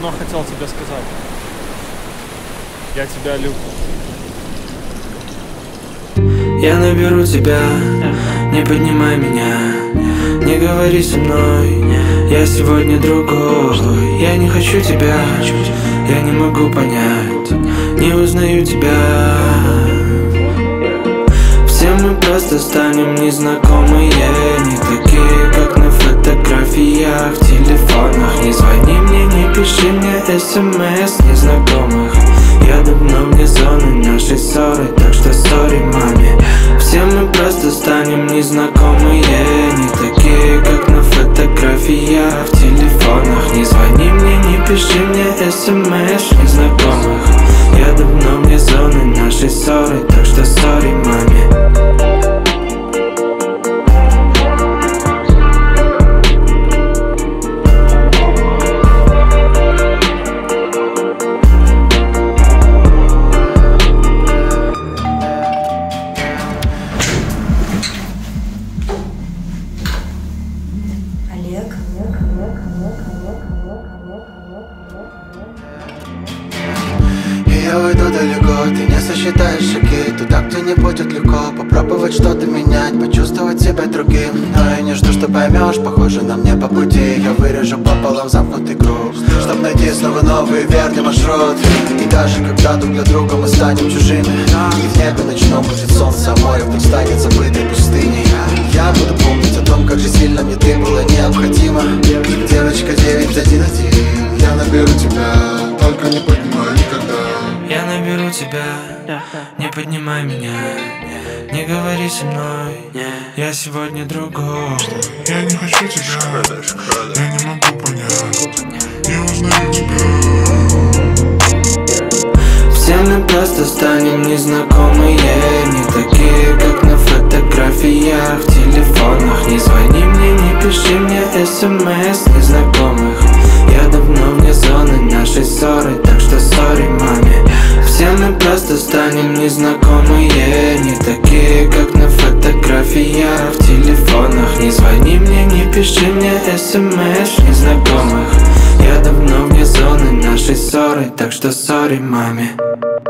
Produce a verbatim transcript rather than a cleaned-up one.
давно хотел тебе сказать. Я тебя люблю. Я наберу тебя, не поднимай меня, не говори со мной, я сегодня другой. Я не хочу тебя, я не могу понять, не узнаю тебя. Все мы просто станем незнакомые, не такие, как на фотографиях, в телефонах. Не звони мне, не пиши мне смс незнакомых. Я давно вне зоны нашей ссоры, так что сори маме. Все мы просто станем незнакомые, не такие, как на фотографиях, в телефонах. Не звони мне, не пиши мне смс незнакомых. Я давно вне зоны нашей ссоры, так что сори маме. Я уйду далеко, ты не сосчитаешь шаги туда, где не будет легко попробовать что-то менять, почувствовать себя другим. Но я не жду, что поймешь, похоже на мне по пути. Я вырежу пополам замкнутый круг, чтоб найти снова новый верный маршрут. И даже когда друг для друга мы станем чужими, и в небе ночном будет солнце, а море вдруг станет забытой пустыней, я буду помнить о том, как же сильно мне ты была необходима. Девочка девять один один, я наберу тебя, только не поднимай никогда. Я наберу тебя, не поднимай меня, не говори со мной, я сегодня другой. Я не хочу тебя, я не могу понять, не узнаю тебя. Все мы просто станем незнакомые, не такие, как на фотографиях, в телефонах. Не звони мне, не пиши мне смс незнакомых. Я давно вне зоны нашей ссоры, так что сори маме. Все мы просто станем незнакомые, не такие, как на фотографиях, в телефонах. Не звони мне, не пиши мне смс незнакомых. Я давно вне зоны нашей ссоры, так что сори маме.